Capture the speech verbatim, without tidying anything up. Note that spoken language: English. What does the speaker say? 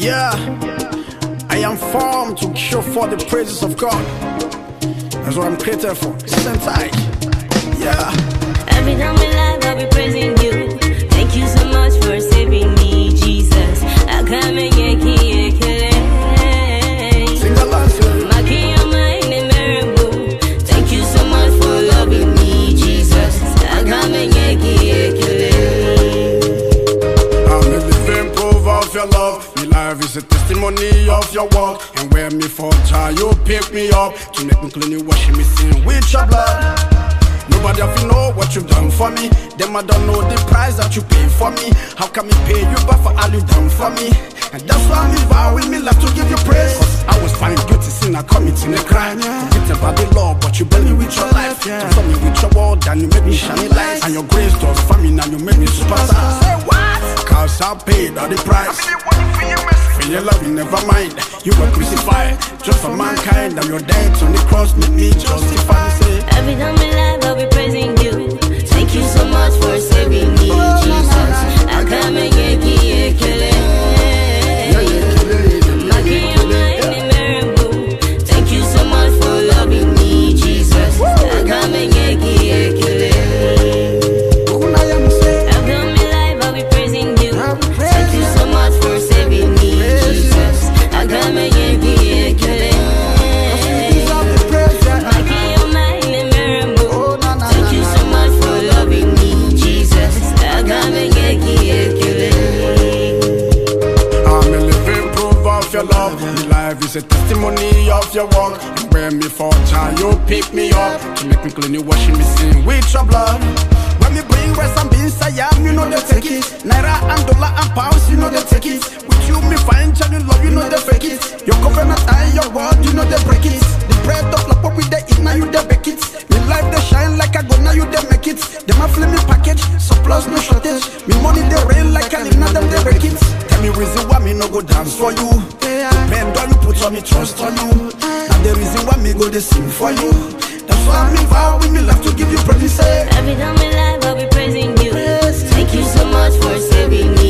Yeah, I am formed to show for the praises of God. That's what I'm created for. Sentai. Yeah. Every time we live, I'll be praising you. Thank you so much for saving me, Jesus. I come and get key, Sing along, sing. Thank you so much for loving me, Jesus. I come and get key, I'm a living proof of your love. My life is a testimony of your work. And when me fall child, you pick me up to make me clean, you wash me sin with your blood. Nobody have to know what you've done for me. Them I don't know the price that you pay for me. How can me pay you back for all you done for me? And that's why I'm vowing me love to give you praise. Cause I was finding guilty sin, I committing a crime. Forget about the law, but you build me with your life. You saw me with your word, and you make me shine light. And your grace does for me, and you make me superstar. Say what? Cause I paid all the price. For your love, you never mind. You were crucified just for mankind. And your death on the cross made me justify. Say every time we live, I'll be praising you. Thank you so much for saving me, Jesus. I come and get key, Thank you so much for loving me, Jesus. I come and get key, I've done my life, I'll be praising you. Thank you so much for saving me, Jesus. I come and get key, Thank you so much for loving me, Jesus. I come and get key, I'm a living proof of your love. My life is a testimony of your work. And when me fall child, you pick me up to make me clean, you washing me sin with your blood. When me bring rest and beans, I am, you know they take it. Naira and dollar and pounds, you know they take it. With you, me find genuine love, you know they fake it. Your covenant and your word, you know they break it. The bread of love, what we they eat, now you they bake it. Me life they shine like a gold, now you they make it. Them a flame me package, surplus no shortage. Me money they rain like a leaf, now them they break it. Tell me reason why me no go dance for you. Depend on you, put on me trust on you. And the reason why me go they sing for you. That's why me vow with me love to give you praise. every time we live, I'll be praising you. Thank you so much for saving me.